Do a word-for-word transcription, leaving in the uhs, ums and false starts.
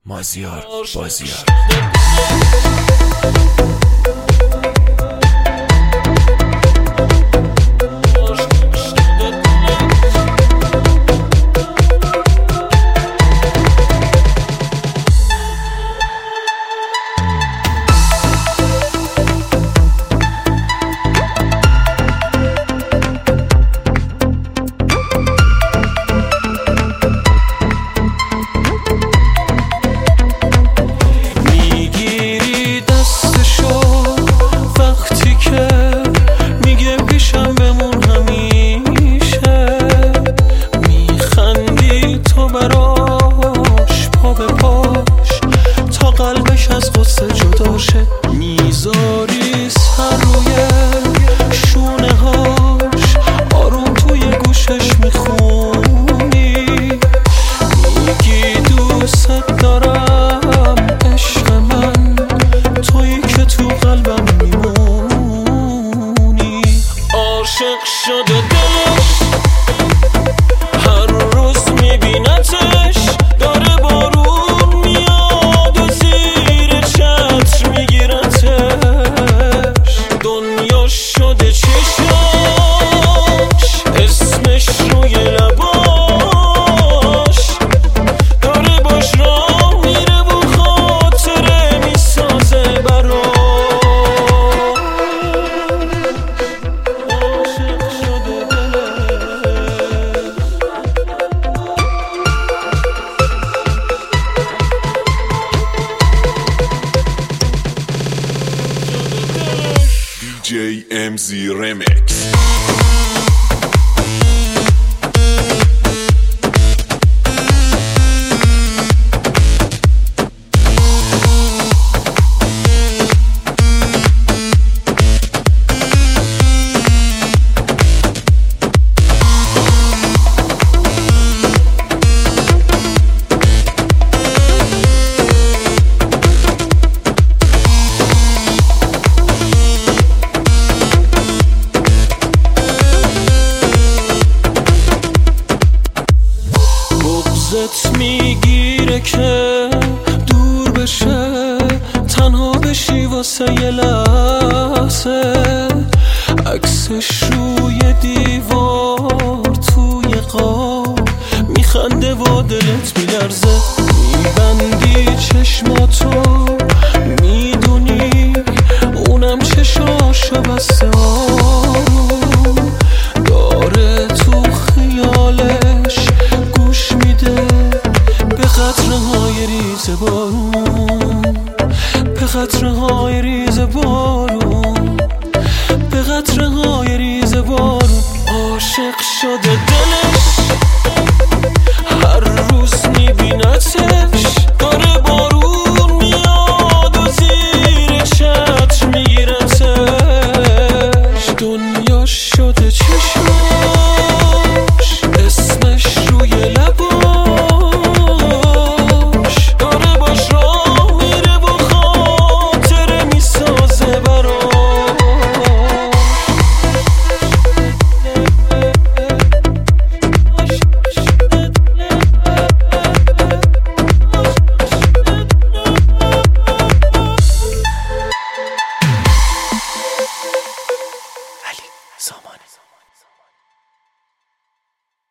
مازیار بازیار. میذاری سر روی شونه هاش، آروم توی گوشش میخونی، میگی دوست دارم عشق من، تویی که تو قلبم میمونی. عاشق شده دلش هر روز میبینتش، داره بارون میاد و زیر چتر میگیرتش، دنیا شده چشاش، اسمش روی لباش، داره باش راه میره و خاطره میسازه براش. عاشق شده دی جی ام زی Remix. بغضت میگیره که دور بشه، تنها بشی واسه یه لحظه، عکسش روی دیوار توی قاب میخنده و دلت میلرزه، میبندی چشماتو میدونی اونم چشاشو بسته، آروم داره تو خیالش گوش میده به قطره های ریز بارون، به قطره های ریز بارون، به قطره های ریز بارون. عاشق شده دلش